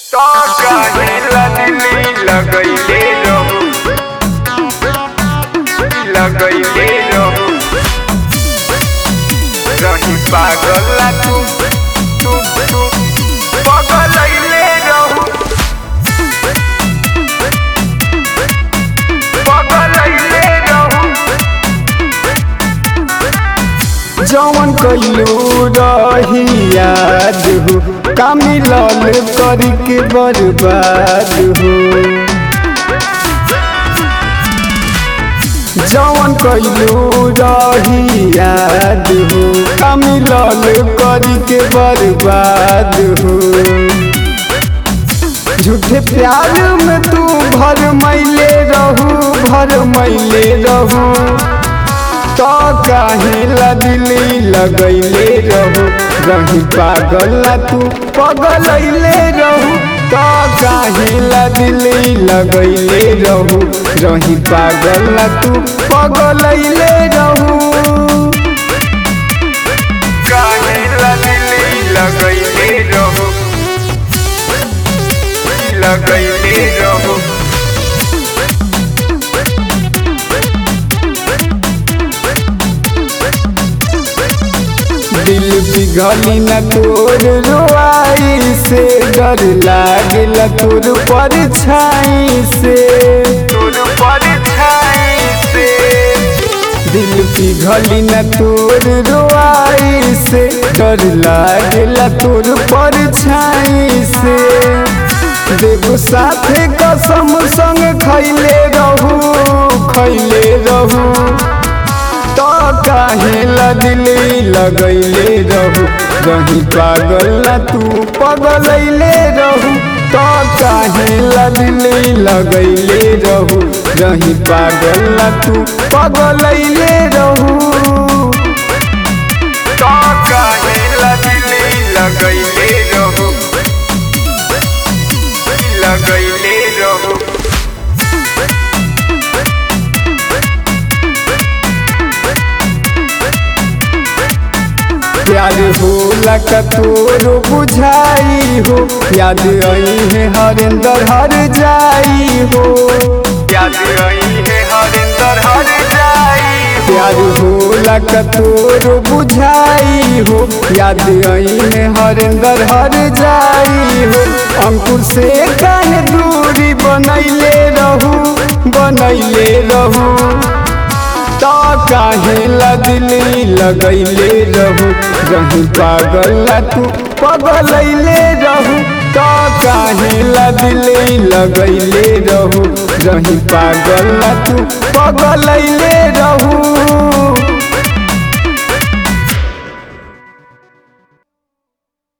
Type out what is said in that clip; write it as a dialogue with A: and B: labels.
A: तो काहेला दिली लगइले रहू रही पागल तू पगलइले रहू
B: जवन कइलू रही याद हो का मिलल करके बर्बाद हो। जवन कइलू रही याद हो का मिलल करके बर्बाद हो। झूठे प्यार में तू भर मैले रहू तो काहेला दिली लगइले रहू रही पागल तू पगलइले रहू तो काहेला दिली लगइले रहू रही पागल तू पगलइले रहू।
A: काहेला दिली लगइले रहू
B: दिल पिघली न तोर रोआई से डर लागल तोर परछाई से। दिल पिघली न तोर रोआई से डर लागल तोर परछाई से। देखो साथे कसम संग खैले रहू तो काहेला दिली लगइले रहू रही पागल तू पगलइले रहू तो काहेला दिली लगइले रहू रही पागल तू पगलइले रहू।
A: तो काहेला दिली लगइले रहू
B: प्यार होला का तोरो बुझाई हो याद आई है हरिंदर हर जाई हो।
A: याद आई है हरिंदर हर जाई
B: प्यार होला का तोरो बुझाई हो याद आई है हरिंदर हर जाई हो। अंकुर से काहे दूरी बनैले रहू तो काहेला दिली लगइले रहू रही पागल तू पगलइले रहू तो काहेला दिली लगइले रहू रही पागल तू पगलइले रहू।